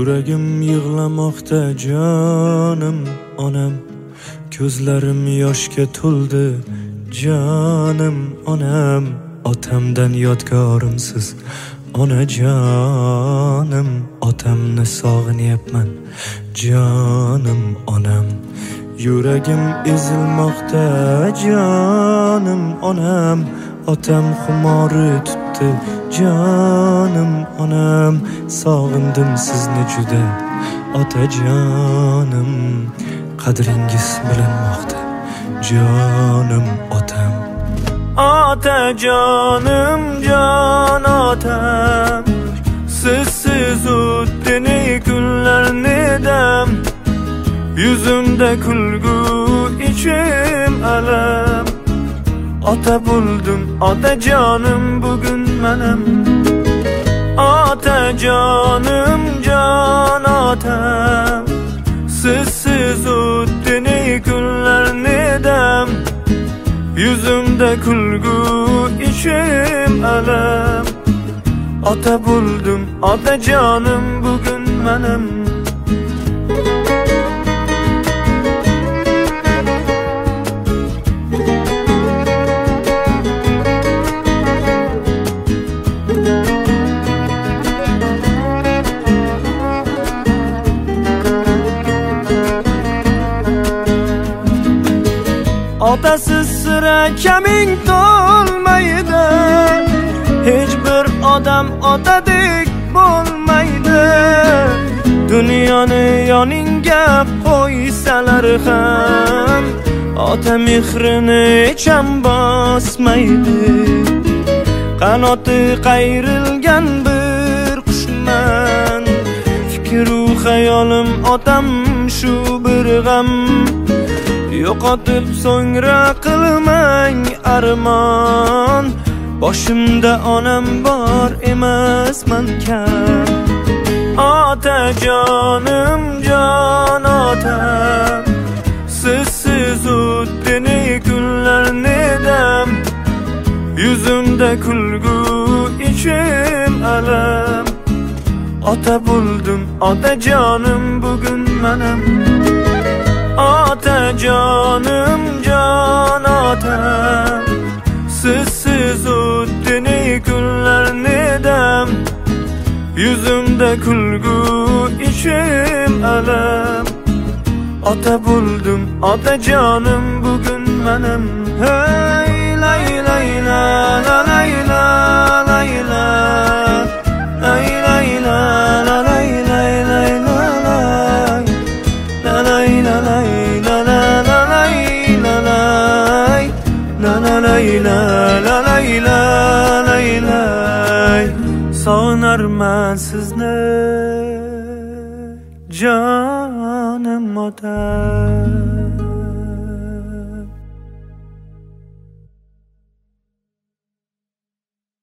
Yuragim yig'lamoqda jonim onam, ko'zlarim yoshga to'ldi jonim onam, otamdan yodgorimsiz onajonim, otamni sog'inyapman jonim onam. Yuragim ezilmoqda jonim onam, otam xumori tutdi jonim onam, sog'indim sizni juda otajonim, qadringiz bilinmoqda jonim otam. Otajonim jon otam, sizsiz o'tdini kunlarni dam, yuzimda kulgu ichim alam. Ota bo'ldim otajonim bugun manam. Otajonim jon otam, sizsiz o'tdini kunlarni dam, yuzimda kulgu ichim alam. Ota bo'ldim otajonim bugun manam. Otasiz sira kaming to'lmaydi, hech bir odam otadek bo'lmaydi. Dunyoni yoningga qo'ysalar ham, ota mehrini hecham bosmaydi. Qanoti qayrilgan bir qushman, fikru xayolim otam shu bir g'am. Yo'qotib so'ngra qilmang armon, boshimda onam bor emasman kam. Otajonim jon otam, sizsiz o'tdini kunlarni dam, yuzimda kulgu ichim alam. Ota bo'ldim otajonim bugun manam. Otajonim jon otam, sizsiz o'tdini kunlarni dam, yuzimda kulgu ichim alam. Ota bo'ldim otajonim bugun manam. Hey layla layla layla layla layla layla sog'inarman sizni jonim otam.